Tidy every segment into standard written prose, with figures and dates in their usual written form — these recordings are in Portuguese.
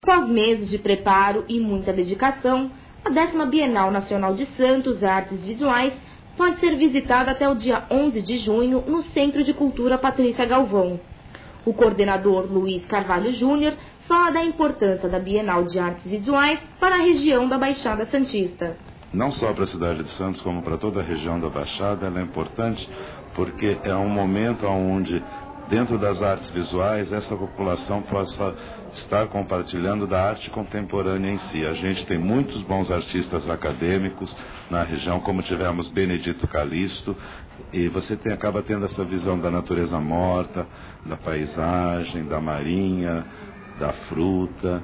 Após meses de preparo e muita dedicação, a 10ª Bienal Nacional de Santos Artes Visuais pode ser visitada até o dia 11 de junho no Centro de Cultura Patrícia Galvão. O coordenador Luiz Carvalho Júnior fala da importância da Bienal de Artes Visuais para a região da Baixada Santista. Não só para a cidade de Santos, como para toda a região da Baixada, ela é importante porque é um momento onde, dentro das artes visuais, essa população possa estar compartilhando da arte contemporânea em si. A gente tem muitos bons artistas acadêmicos na região, como tivemos Benedito Calixto, e você acaba tendo essa visão da natureza morta, da paisagem, da marinha, da fruta,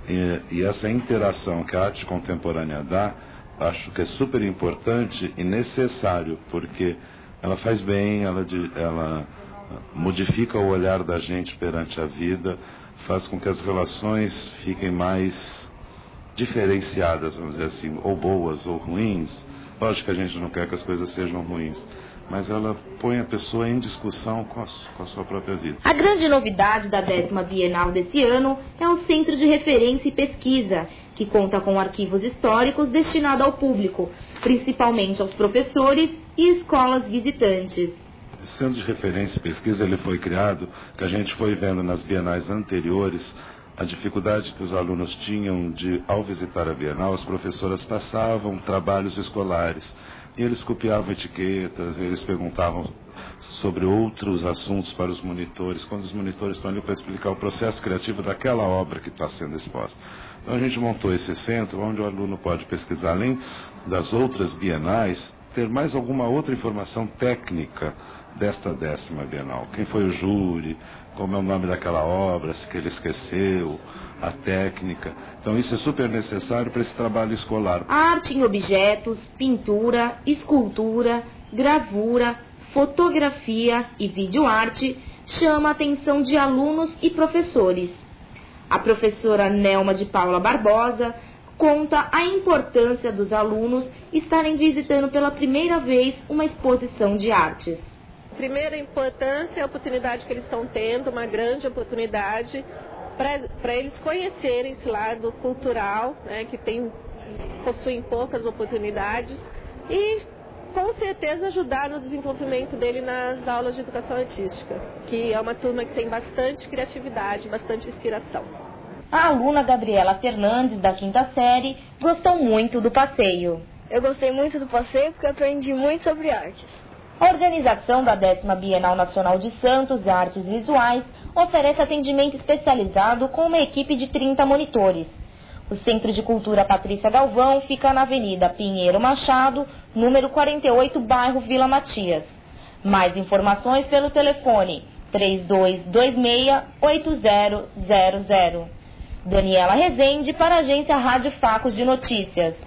e essa interação que a arte contemporânea dá, acho que é super importante e necessário, porque ela faz bem, ela modifica o olhar da gente perante a vida, faz com que as relações fiquem mais diferenciadas, vamos dizer assim, ou boas ou ruins. Lógico que a gente não quer que as coisas sejam ruins, mas ela põe a pessoa em discussão com a sua própria vida. A grande novidade da 10ª Bienal desse ano é o Centro de Referência e Pesquisa, que conta com arquivos históricos destinados ao público, principalmente aos professores e escolas visitantes. O Centro de Referência e Pesquisa ele foi criado, que a gente foi vendo nas bienais anteriores, a dificuldade que os alunos tinham de, ao visitar a Bienal, as professoras passavam trabalhos escolares. E eles copiavam etiquetas, eles perguntavam sobre outros assuntos para os monitores, quando os monitores estão ali para explicar o processo criativo daquela obra que está sendo exposta. Então a gente montou esse centro onde o aluno pode pesquisar, além das outras bienais, ter mais alguma outra informação técnica desta 10ª Bienal. Quem foi o júri, como é o nome daquela obra, se que ele esqueceu, a técnica. Então isso é super necessário para esse trabalho escolar. A arte em objetos, pintura, escultura, gravura, fotografia e videoarte chama a atenção de alunos e professores. A professora Nelma de Paula Barbosa conta a importância dos alunos estarem visitando pela primeira vez uma exposição de artes. Primeira importância é a oportunidade que eles estão tendo, uma grande oportunidade para eles conhecerem esse lado cultural, né, que possuem poucas oportunidades, e com certeza ajudar no desenvolvimento dele nas aulas de educação artística, que é uma turma que tem bastante criatividade, bastante inspiração. A aluna Gabriela Fernandes, da 5ª série, gostou muito do passeio. Eu gostei muito do passeio porque aprendi muito sobre artes. A organização da 10ª Bienal Nacional de Santos Artes Visuais oferece atendimento especializado com uma equipe de 30 monitores. O Centro de Cultura Patrícia Galvão fica na Avenida Pinheiro Machado, número 48, bairro Vila Matias. Mais informações pelo telefone 3226-8000. Daniela Rezende para a agência Rádio Facos de Notícias.